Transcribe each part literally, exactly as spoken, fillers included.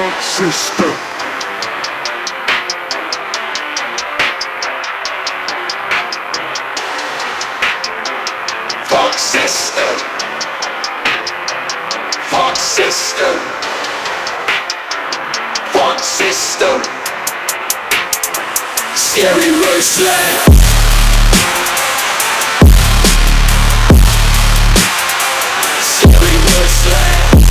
System. Funk system. Funk system. Funk system. Stereo slam. Stereo slam.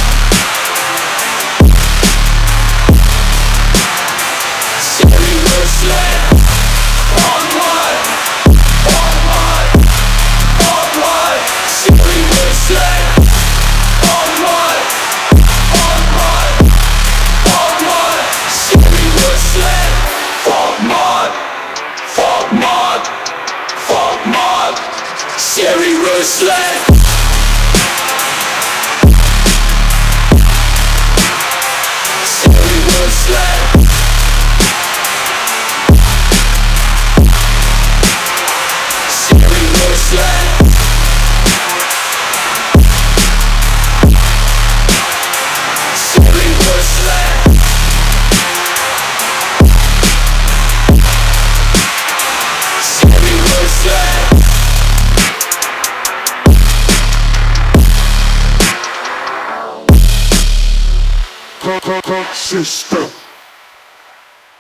Stereo slam. On one. On one. On one. Stereo slam. On one. On one. On one. Stereo slam. Fog mod. Fog mod. Fog mod. Stereo slam. Stereo slam. Stereo slam. Stereo slam. Stereo slam. System.